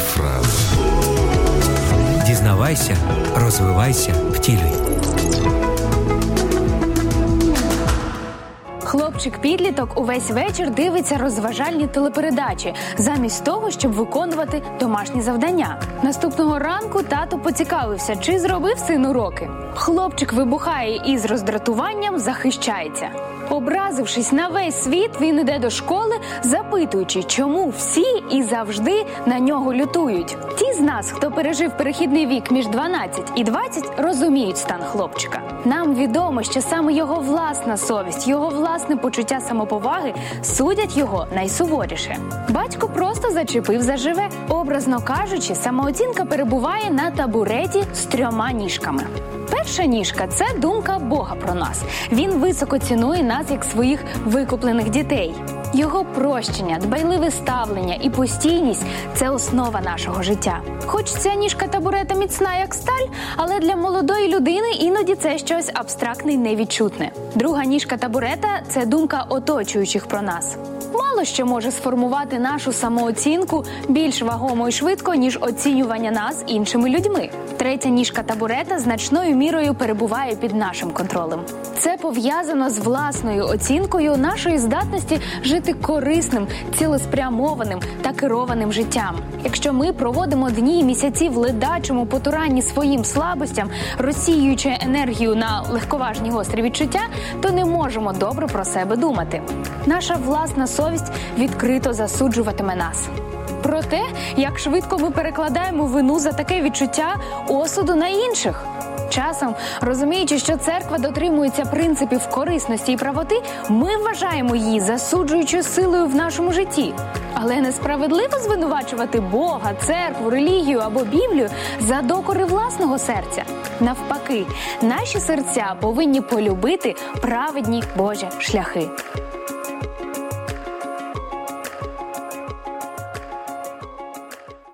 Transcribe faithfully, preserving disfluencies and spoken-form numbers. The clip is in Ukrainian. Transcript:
фраза. Дізнавайся, розвивайся, втілюй. Хлопчик-підліток увесь вечір дивиться розважальні телепередачі, замість того, щоб виконувати домашні завдання. Наступного ранку тато поцікавився, чи зробив син уроки. Хлопчик вибухає і з роздратуванням захищається. Образившись на весь світ, він іде до школи, запитуючи, чому всі і завжди на нього лютують. Ті з нас, хто пережив перехідний вік між дванадцять і двадцять, розуміють стан хлопчика. Нам відомо, що саме його власна совість, його власне почуття самоповаги судять його найсуворіше. Батько просто зачепив заживе. Образно кажучи, самооцінка перебуває на табуреті з трьома ніжками. Перша ніжка – це думка Бога про нас. Він високо цінує нас як своїх викуплених дітей. Його прощення, дбайливе ставлення і постійність – це основа нашого життя. Хоч ця ніжка табурета міцна, як сталь, але для молодої людини іноді це щось абстрактне й невідчутне. Друга ніжка табурета – це думка оточуючих про нас. Мало що може сформувати нашу самооцінку більш вагомо і швидко, ніж оцінювання нас іншими людьми. Третя ніжка табурета значною мірою перебуває під нашим контролем. Це пов'язано з власною оцінкою нашої здатності жити корисним, цілеспрямованим та керованим життям. Якщо ми проводимо дні і місяці в ледачому потуранні своїм слабостям, розсіюючи енергію на легковажні гострі відчуття, то не можемо добре про себе думати. Наша власна совість відкрито засуджуватиме нас. Про те, як швидко ми перекладаємо вину за таке відчуття осуду на інших. Часом, розуміючи, що церква дотримується принципів корисності і правоти, ми вважаємо її засуджуючою силою в нашому житті. Але несправедливо звинувачувати Бога, церкву, релігію або Біблію за докори власного серця. Навпаки, наші серця повинні полюбити праведні Божі шляхи.